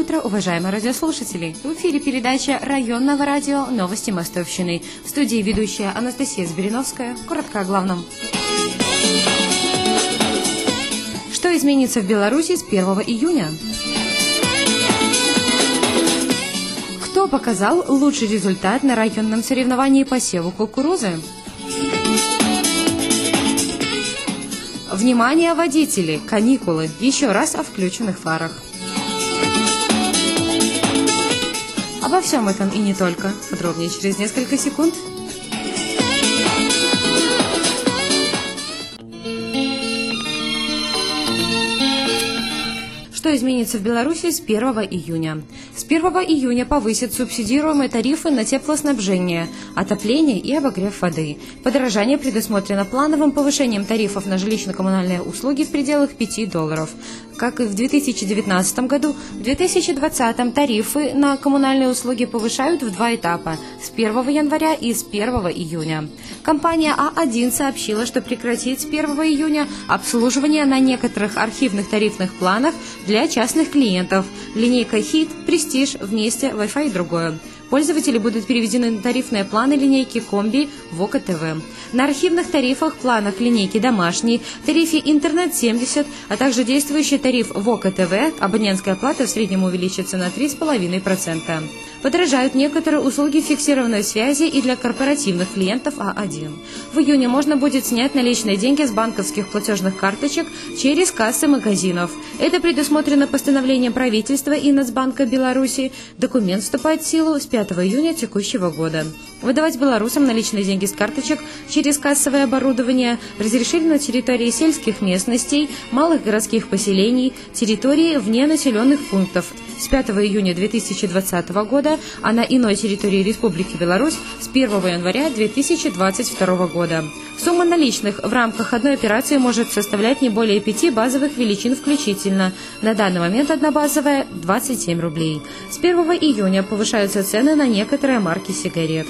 утро, уважаемые радиослушатели! В эфире передача районного радио «Новости Мостовщины». В студии ведущая Анастасия Збириновская. Коротко о главном. Что изменится в Беларуси с 1 июня? Кто показал лучший результат на районном соревновании по севу кукурузы? Внимание, водители! Каникулы! Еще раз о включенных фарах. Обо всем этом и не только. Подробнее через несколько секунд. Что изменится в Беларуси с 1 июня? С 1 июня повысят субсидируемые тарифы на теплоснабжение, отопление и обогрев воды. Подорожание предусмотрено плановым повышением тарифов на жилищно-коммунальные услуги в пределах $5. Как и в 2019 году, в 2020 тарифы на коммунальные услуги повышают в 2 этапа – с 1 января и с 1 июня. Компания А1 сообщила, что прекратит с 1 июня обслуживание на некоторых архивных тарифных планах для частных клиентов – линейка «Хит», «Престиж», «Вместе», Wi-Fi и другое. Пользователи будут переведены на тарифные планы линейки «Комби», «Вока ТВ». На архивных тарифах, планах линейки «Домашний», тарифе «Интернет-70», а также действующий тариф «Вока ТВ» абонентская плата в среднем увеличится на 3,5%. Подорожают некоторые услуги фиксированной связи и для корпоративных клиентов А1. В июне можно будет снять наличные деньги с банковских платежных карточек через кассы магазинов. Это предусмотрено постановлением правительства и Нацбанка Беларуси. Документ вступает в силу с 5 июня текущего года. Выдавать белорусам наличные деньги с карточек через кассовое оборудование разрешили на территории сельских местностей, малых городских поселений, территории вне населенных пунктов с 5 июня 2020 года, а на иной территории Республики Беларусь с 1 января 2022 года. Сумма наличных в рамках одной операции может составлять не более 5 базовых величин включительно. На данный момент одна базовая – 27 рублей. С 1 июня повышаются цены на некоторые марки сигарет.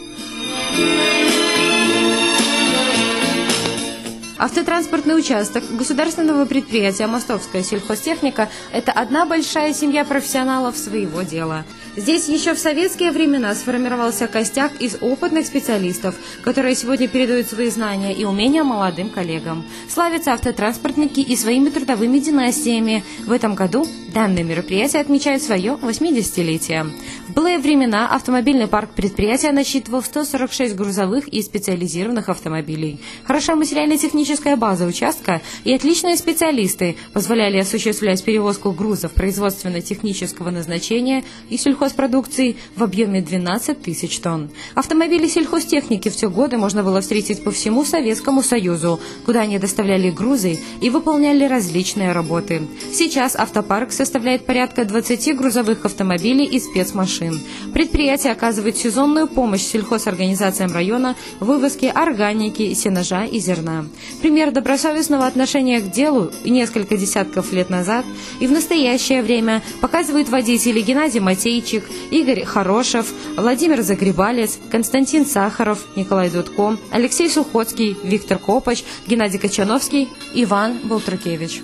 Автотранспортный участок государственного предприятия «Мостовская сельхозтехника» – это одна большая семья профессионалов своего дела. Здесь еще в советские времена сформировался костяк из опытных специалистов, которые сегодня передают свои знания и умения молодым коллегам. Славятся автотранспортники и своими трудовыми династиями. В этом году данное мероприятие отмечает свое 80-летие. В былые времена автомобильный парк предприятия насчитывал 146 грузовых и специализированных автомобилей. Хорошая материально-техническая база участка и отличные специалисты позволяли осуществлять перевозку грузов производственно-технического назначения и сельхозпродукции в объеме 12 тысяч тонн. Автомобили сельхозтехники в те годы можно было встретить по всему Советскому Союзу, куда они доставляли грузы и выполняли различные работы. Сейчас автопарк составляет порядка 20 грузовых автомобилей и спецмашин. Предприятие оказывает сезонную помощь сельхозорганизациям района в вывозке органики, сенажа и зерна. Пример добросовестного отношения к делу несколько десятков лет назад и в настоящее время показывают водители Геннадий Матейчик, Игорь Хорошев, Владимир Загребалец, Константин Сахаров, Николай Дудко, Алексей Сухоцкий, Виктор Копач, Геннадий Качановский, Иван Болтрукевич.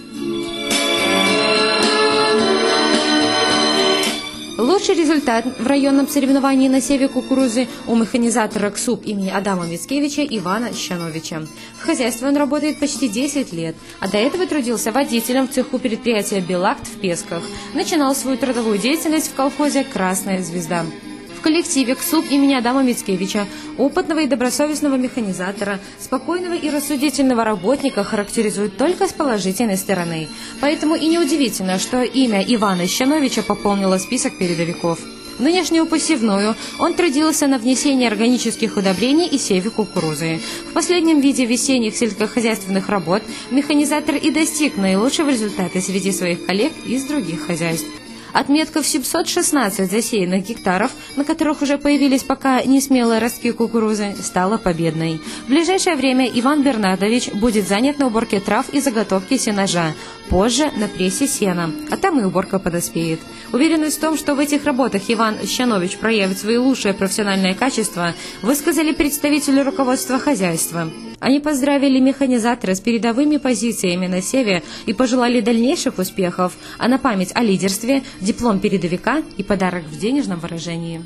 Лучший результат в районном соревновании на севе кукурузы у механизатора КСУП имени Адама Мицкевича Ивана Щановича. В хозяйстве он работает почти 10 лет, а до этого трудился водителем в цеху предприятия «Белакт» в Песках. Начинал свою трудовую деятельность в колхозе «Красная звезда». В коллективе КСУП имени Адама Мицкевича, опытного и добросовестного механизатора, спокойного и рассудительного работника характеризуют только с положительной стороны. Поэтому и неудивительно, что имя Ивана Щановича пополнило список передовиков. В нынешнюю посевную он трудился на внесении органических удобрений и севе кукурузы. В последнем виде весенних сельскохозяйственных работ механизатор и достиг наилучшего результата среди своих коллег из других хозяйств. Отметка в 716 засеянных гектаров, на которых уже появились пока несмелые ростки кукурузы, стала победной. В ближайшее время Иван Бернардович будет занят на уборке трав и заготовке сенажа, позже на прессе сена, а там и уборка подоспеет. Уверенность в том, что в этих работах Иван Щанович проявит свои лучшие профессиональные качества, высказали представители руководства хозяйства. Они поздравили механизатора с передовыми позициями на севе и пожелали дальнейших успехов, а на память о лидерстве – диплом передовика и подарок в денежном выражении.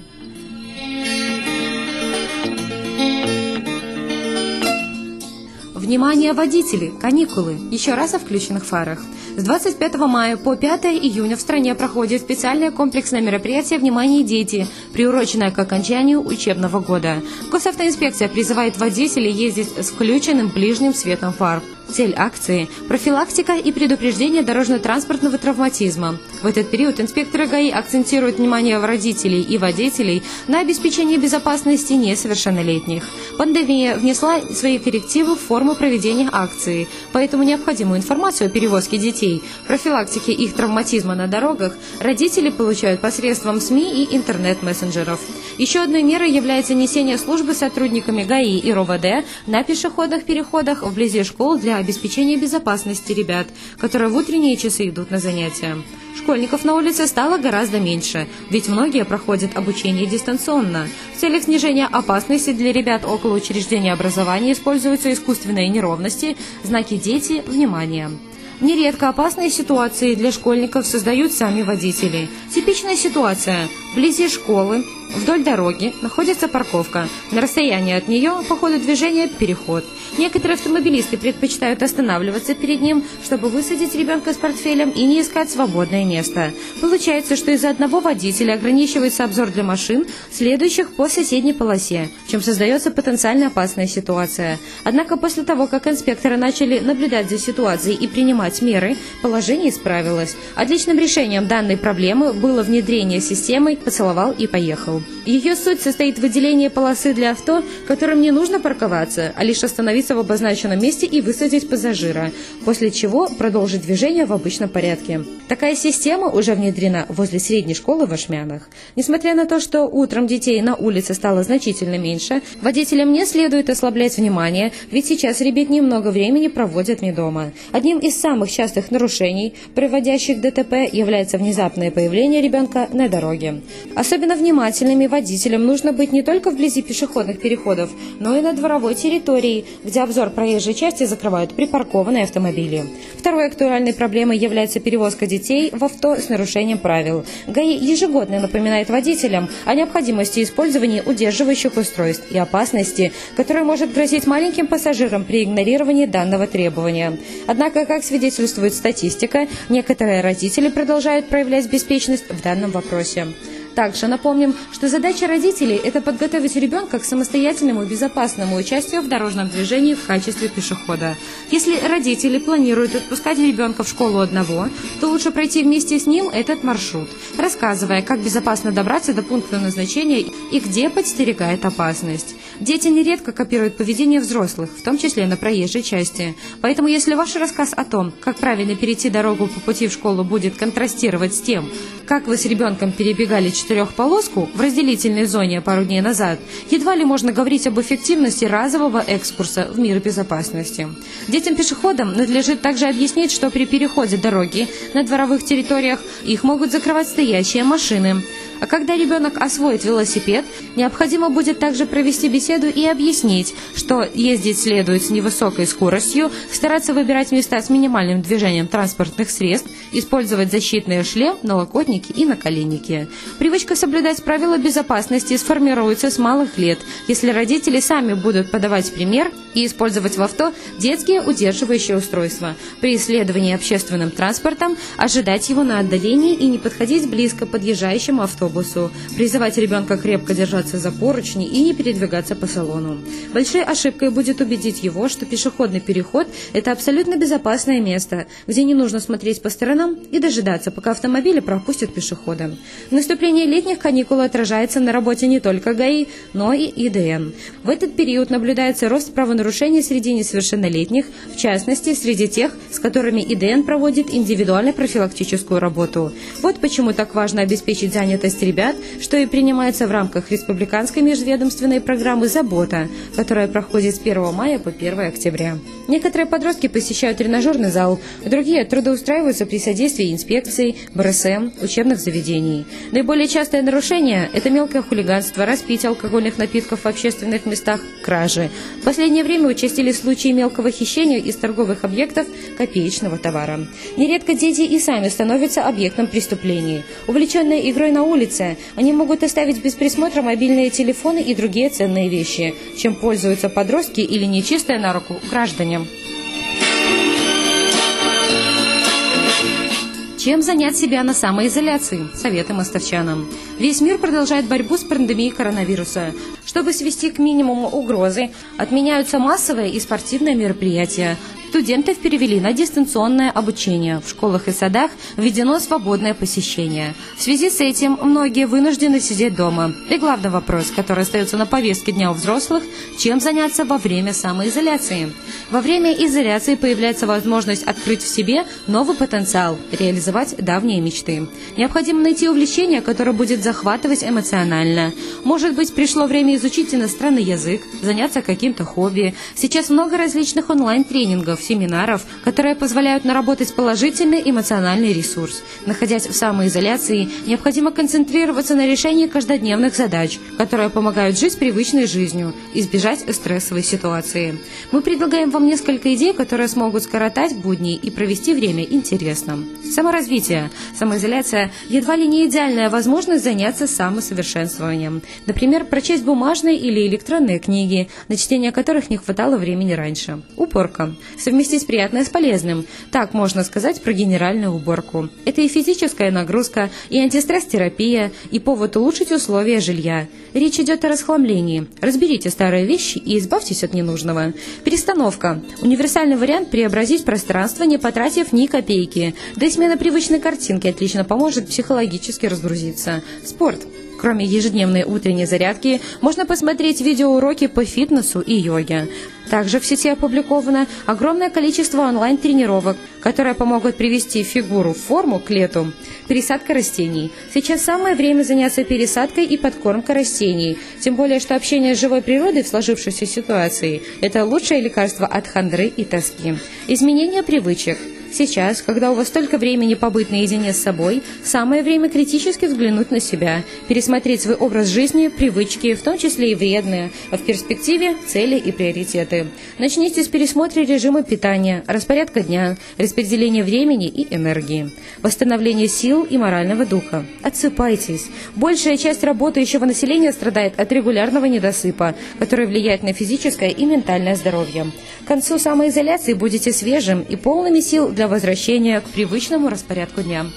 Внимание, водители! Каникулы! Еще раз о включенных фарах. С 25 мая по 5 июня в стране проходит специальное комплексное мероприятие «Внимание, дети», приуроченное к окончанию учебного года. Госавтоинспекция призывает водителей ездить с включенным ближним светом фар. Цель акции – профилактика и предупреждение дорожно-транспортного травматизма. В этот период инспекторы ГАИ акцентируют внимание родителей и водителей на обеспечении безопасности несовершеннолетних. Пандемия внесла свои коррективы в форму проведения акции, поэтому необходимую информацию о перевозке детей, профилактике их травматизма на дорогах родители получают посредством СМИ и интернет-мессенджеров. Еще одной мерой является несение службы сотрудниками ГАИ и РОВД на пешеходных переходах вблизи школ для обеспечения безопасности ребят, которые в утренние часы идут на занятия. Школьников на улице стало гораздо меньше, ведь многие проходят обучение дистанционно. В целях снижения опасности для ребят около учреждения образования используются искусственные неровности, знаки «Дети», «Внимание». Нередко опасные ситуации для школьников создают сами водители. Типичная ситуация. Вблизи школы, вдоль дороги, находится парковка. На расстоянии от нее по ходу движения переход. Некоторые автомобилисты предпочитают останавливаться перед ним, чтобы высадить ребенка с портфелем и не искать свободное место. Получается, что из-за одного водителя ограничивается обзор для машин, следующих по соседней полосе, чем создается потенциально опасная ситуация. Однако после того, как инспекторы начали наблюдать за ситуацией и принимать меры, положение исправилось. Отличным решением данной проблемы было внедрение системы «Поцеловал и поехал». Ее суть состоит в выделении полосы для авто, которым не нужно парковаться, а лишь остановиться в обозначенном месте и высадить пассажира, после чего продолжить движение в обычном порядке. Такая система уже внедрена возле средней школы в Ашмянах. Несмотря на то, что утром детей на улице стало значительно меньше, водителям не следует ослаблять внимание, ведь сейчас ребят немного времени проводят не дома. Одним из самых частых нарушений, приводящих к ДТП, является внезапное появление ребенка на дороге. Особенно внимательными водителям нужно быть не только вблизи пешеходных переходов, но и на дворовой территории, где обзор проезжей части закрывают припаркованные автомобили. Второй актуальной проблемой является перевозка детей в авто с нарушением правил. ГАИ ежегодно напоминает водителям о необходимости использования удерживающих устройств и опасности, которая может грозить маленьким пассажирам при игнорировании данного требования. Однако, как свидетельствует статистика, некоторые родители продолжают проявлять беспечность в данном вопросе. Также напомним, что задача родителей – это подготовить ребенка к самостоятельному и безопасному участию в дорожном движении в качестве пешехода. Если родители планируют отпускать ребенка в школу одного, то лучше пройти вместе с ним этот маршрут, рассказывая, как безопасно добраться до пункта назначения и где подстерегает опасность. Дети нередко копируют поведение взрослых, в том числе на проезжей части. Поэтому если ваш рассказ о том, как правильно перейти дорогу по пути в школу, будет контрастировать с тем, как вы с ребенком перебегали четырехполоску в разделительной зоне пару дней назад, едва ли можно говорить об эффективности разового экскурса в мир безопасности. Детям-пешеходам надлежит также объяснить, что при переходе дороги на дворовых территориях их могут закрывать стоящие машины. А когда ребенок освоит велосипед, необходимо будет также провести беседу и объяснить, что ездить следует с невысокой скоростью, стараться выбирать места с минимальным движением транспортных средств, использовать защитные шлем, налокотники и наколенники. Привычка соблюдать правила безопасности сформируется с малых лет, если родители сами будут подавать пример и использовать в авто детские удерживающие устройства. При исследовании общественным транспортом ожидать его на отдалении и не подходить близко к подъезжающему автобусу, призывать ребенка крепко держаться за поручни и не передвигаться по салону. Большой ошибкой будет убедить его, что пешеходный переход – это абсолютно безопасное место, где не нужно смотреть по сторонам и дожидаться, пока автомобили пропустят пешехода. Наступление летних каникул отражается на работе не только ГАИ, но и ИДН. В этот период наблюдается рост правонарушений среди несовершеннолетних, в частности, среди тех, с которыми ИДН проводит индивидуально-профилактическую работу. Вот почему так важно обеспечить занятость ответственность ребят, что и принимается в рамках республиканской межведомственной программы «Забота», которая проходит с 1 мая по 1 октября. Некоторые подростки посещают тренажерный зал, другие трудоустраиваются при содействии инспекций, БРСМ, учебных заведений. Наиболее частое нарушение – это мелкое хулиганство, распитие алкогольных напитков в общественных местах, кражи. В последнее время участились случаи мелкого хищения из торговых объектов копеечного товара. Нередко дети и сами становятся объектом преступлений. Увлеченные игрой на улице, они могут оставить без присмотра мобильные телефоны и другие ценные вещи, чем пользуются подростки или нечистые на руку граждане. Чем занять себя на самоизоляции? Советы мостовчанам. Весь мир продолжает борьбу с пандемией коронавируса. Чтобы свести к минимуму угрозы, отменяются массовые и спортивные мероприятия. Студентов перевели на дистанционное обучение. В школах и садах введено свободное посещение. В связи с этим многие вынуждены сидеть дома. И главный вопрос, который остается на повестке дня у взрослых – чем заняться во время самоизоляции? Во время изоляции появляется возможность открыть в себе новый потенциал, реализовать давние мечты. Необходимо найти увлечение, которое будет захватывать эмоционально. Может быть, пришло время изучить иностранный язык, заняться каким-то хобби. Сейчас много различных онлайн-тренингов, семинаров, которые позволяют наработать положительный эмоциональный ресурс. Находясь в самоизоляции, необходимо концентрироваться на решении каждодневных задач, которые помогают жить привычной жизнью, избежать стрессовой ситуации. Мы предлагаем вам несколько идей, которые смогут скоротать будни и провести время интересно. Саморазвитие. Самоизоляция – едва ли не идеальная возможность заняться самосовершенствованием. Например, прочесть бумажные или электронные книги, на чтение которых не хватало времени раньше. Уборка. Совместить приятное с полезным. Так можно сказать про генеральную уборку. Это и физическая нагрузка, и антистресс-терапия, и повод улучшить условия жилья. Речь идет о расхламлении. Разберите старые вещи и избавьтесь от ненужного. Перестановка. Универсальный вариант преобразить пространство, не потратив ни копейки. Да и смена привычной картинки отлично поможет психологически разгрузиться. Спорт. Кроме ежедневной утренней зарядки, можно посмотреть видеоуроки по фитнесу и йоге. Также в сети опубликовано огромное количество онлайн-тренировок, которые помогут привести фигуру в форму к лету. Пересадка растений. Сейчас самое время заняться пересадкой и подкормкой растений. Тем более, что общение с живой природой в сложившейся ситуации – это лучшее лекарство от хандры и тоски. Изменение привычек. Сейчас, когда у вас столько времени побыть наедине с собой, самое время критически взглянуть на себя, пересмотреть свой образ жизни, привычки, в том числе и вредные, а в перспективе цели и приоритеты. Начните с пересмотра режима питания, распорядка дня, распределения времени и энергии, восстановления сил и морального духа. Отсыпайтесь. Большая часть работающего населения страдает от регулярного недосыпа, который влияет на физическое и ментальное здоровье. К концу самоизоляции будете свежим и полными сил для возвращения к привычному распорядку дня.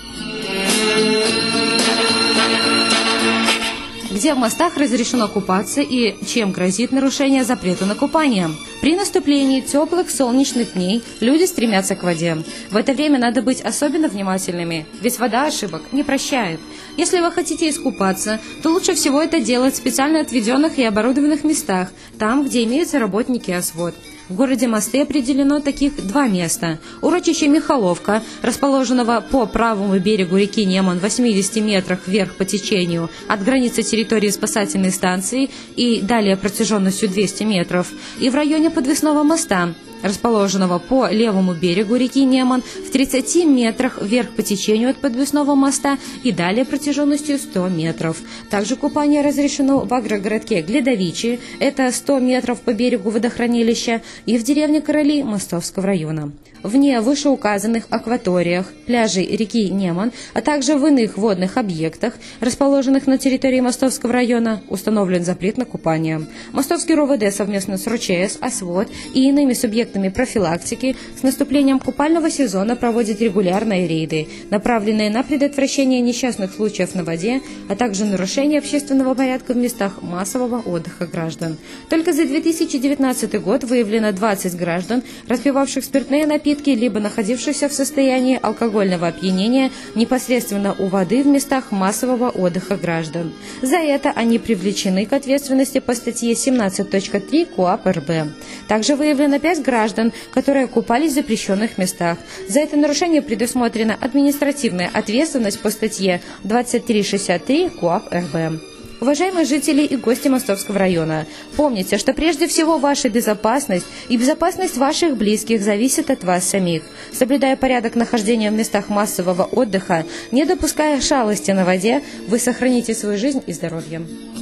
Где в мостах разрешено купаться и чем грозит нарушение запрета на купание? При наступлении теплых солнечных дней люди стремятся к воде. В это время надо быть особенно внимательными, ведь вода ошибок не прощает. Если вы хотите искупаться, то лучше всего это делать в специально отведенных и оборудованных местах, там, где имеются работники ОСВОД. В городе Мосты определено таких 2 места. Урочище Михаловка, расположенного по правому берегу реки Неман в 80 метрах вверх по течению от границы территории спасательной станции и далее протяженностью 200 метров, и в районе Подвесного моста, расположенного по левому берегу реки Неман в 30 метрах вверх по течению от Подвесного моста и далее протяженностью 100 метров. Также купание разрешено в агрогородке Гледовичи, это 100 метров по берегу водохранилища, и в деревне Короли Мостовского района. Вне вышеуказанных акваториях, пляжей реки Неман, а также в иных водных объектах, расположенных на территории Мостовского района, установлен запрет на купание. Мостовский РОВД совместно с РОЧС, ОСВОД и иными субъектами профилактики с наступлением купального сезона проводит регулярные рейды, направленные на предотвращение несчастных случаев на воде, а также нарушение общественного порядка в местах массового отдыха граждан. Только за 2019 год выявлено 20 граждан, распивавших спиртные напитки, либо находившихся в состоянии алкогольного опьянения непосредственно у воды в местах массового отдыха граждан. За это они привлечены к ответственности по статье 17.3 КоАП РБ. Также выявлено 5 граждан, граждан, которые купались в запрещенных местах. За это нарушение предусмотрена административная ответственность по статье 2363 КоАП РБ. Уважаемые жители и гости Мостовского района, помните, что прежде всего ваша безопасность и безопасность ваших близких зависит от вас самих. Соблюдая порядок нахождения в местах массового отдыха, не допуская шалости на воде, вы сохраните свою жизнь и здоровье.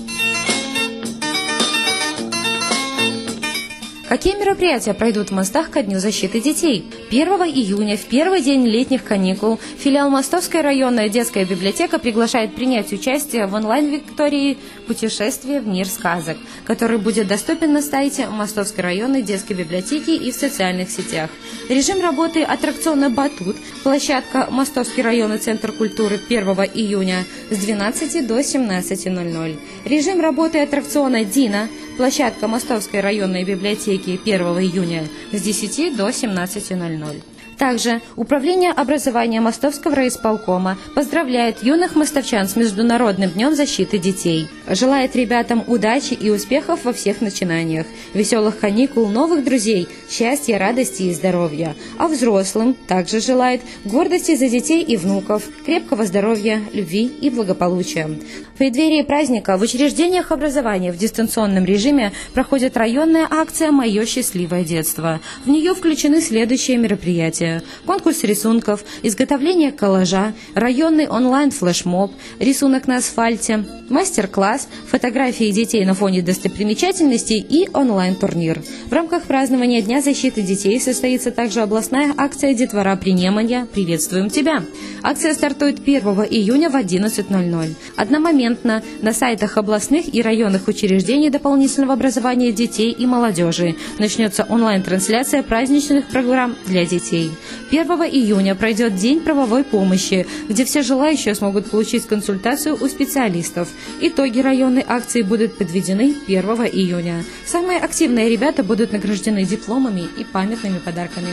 Какие мероприятия пройдут в Мостах ко Дню защиты детей? 1 июня, в первый день летних каникул, филиал Мостовская районная детская библиотека приглашает принять участие в онлайн-виктории «Путешествие в мир сказок», который будет доступен на сайте Мостовской районной детской библиотеки и в социальных сетях. Режим работы аттракциона «Батут», площадка Мостовский районный центр культуры 1 июня с 12 до 17:00. Режим работы аттракциона «Дина», площадка Мостовской районной библиотеки 1 июня с 10 до 17:00. Также Управление образования Мостовского райисполкома поздравляет юных мостовчан с Международным днем защиты детей. Желает ребятам удачи и успехов во всех начинаниях, веселых каникул, новых друзей, счастья, радости и здоровья. А взрослым также желает гордости за детей и внуков, крепкого здоровья, любви и благополучия. В преддверии праздника в учреждениях образования в дистанционном режиме проходит районная акция «Мое счастливое детство». В нее включены следующие мероприятия: конкурс рисунков, изготовление коллажа, районный онлайн-флешмоб, рисунок на асфальте, мастер-класс, фотографии детей на фоне достопримечательностей и онлайн-турнир. В рамках празднования Дня защиты детей состоится также областная акция «Детвора Принемания. Приветствуем тебя». Акция стартует 1 июня в 11:00. Одномоментно на сайтах областных и районных учреждений дополнительного образования детей и молодежи начнется онлайн-трансляция праздничных программ для детей. 1 июня пройдет День правовой помощи, где все желающие смогут получить консультацию у специалистов. Итоги районной акции будут подведены 1 июня. Самые активные ребята будут награждены дипломами и памятными подарками.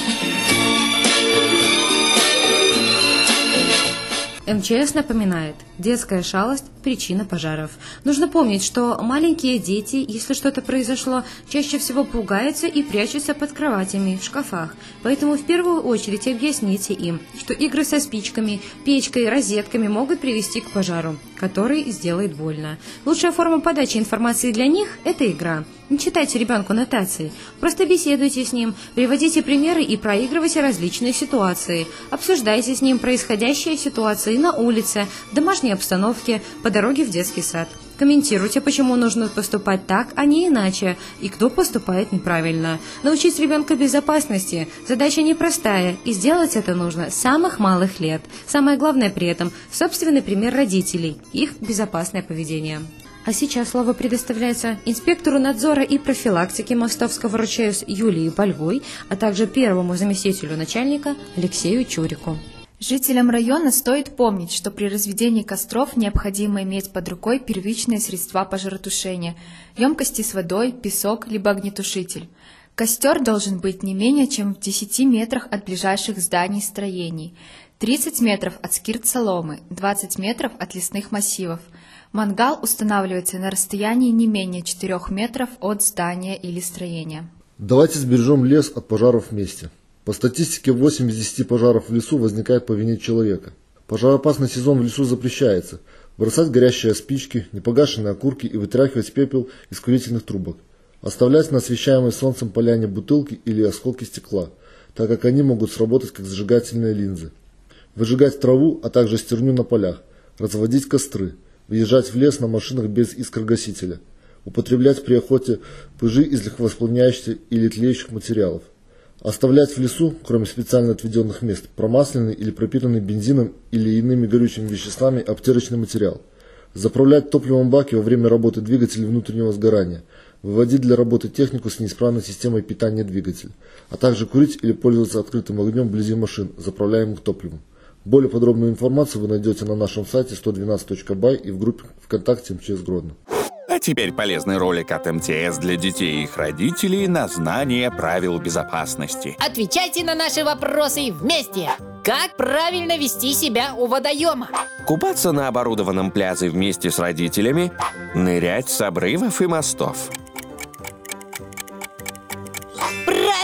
МЧС напоминает: детская шалость – причина пожаров. Нужно помнить, что маленькие дети, если что-то произошло, чаще всего пугаются и прячутся под кроватями, в шкафах. Поэтому в первую очередь объясните им, что игры со спичками, печкой, розетками могут привести к пожару, который сделает больно. Лучшая форма подачи информации для них – это игра. Не читайте ребенку нотации, просто беседуйте с ним, приводите примеры и проигрывайте различные ситуации. Обсуждайте с ним происходящие ситуации на улице, в домашней обстановке, по дороге в детский сад. Комментируйте, почему нужно поступать так, а не иначе, и кто поступает неправильно. Научить ребенка безопасности – задача непростая, и сделать это нужно с самых малых лет. Самое главное при этом – собственный пример родителей, их безопасное поведение. А сейчас слово предоставляется инспектору надзора и профилактики Мостовского РЧС Юлии Польвой, а также первому заместителю начальника Алексею Чурику. Жителям района стоит помнить, что при разведении костров необходимо иметь под рукой первичные средства пожаротушения – емкости с водой, песок либо огнетушитель. Костер должен быть не менее чем в 10 метрах от ближайших зданий и строений, 30 метров от скирт соломы, 20 метров от лесных массивов. Мангал устанавливается на расстоянии не менее 4 метров от здания или строения. Давайте сбережем лес от пожаров вместе. По статистике, 8 из 10 пожаров в лесу возникает по вине человека. Пожароопасный сезон в лесу запрещается. Бросать горящие спички, непогашенные окурки и вытряхивать пепел из курительных трубок. Оставлять на освещаемой солнцем поляне бутылки или осколки стекла, так как они могут сработать как зажигательные линзы. Выжигать траву, а также стерню на полях. Разводить костры. Въезжать в лес на машинах без искрогасителя. Употреблять при охоте пыжи из легковоспламеняющихся или тлеющих материалов. Оставлять в лесу, кроме специально отведенных мест, промасленный или пропитанный бензином или иными горючими веществами обтирочный материал. Заправлять топливом баки во время работы двигателя внутреннего сгорания. Выводить для работы технику с неисправной системой питания двигателя. А также курить или пользоваться открытым огнем вблизи машин, заправляемых топливом. Более подробную информацию вы найдете на нашем сайте 112.by и в группе ВКонтакте МЧС Гродно. А теперь полезный ролик от МТС для детей и их родителей на знание правил безопасности. Отвечайте на наши вопросы вместе. Как правильно вести себя у водоема? Купаться на оборудованном пляже вместе с родителями, нырять с обрывов и мостов. Правильно!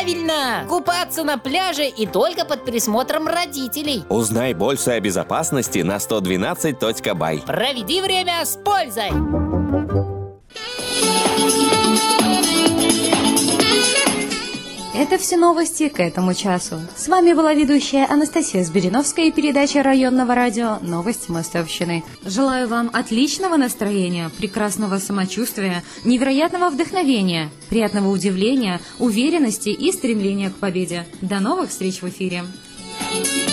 Правильно! Купаться на пляже и только под присмотром родителей. Узнай больше о безопасности на 112.by. Проведи время с пользой! Это все новости к этому часу. С вами была ведущая Анастасия Сбериновская и передача районного радио «Новости Мостовщины». Желаю вам отличного настроения, прекрасного самочувствия, невероятного вдохновения, приятного удивления, уверенности и стремления к победе. До новых встреч в эфире!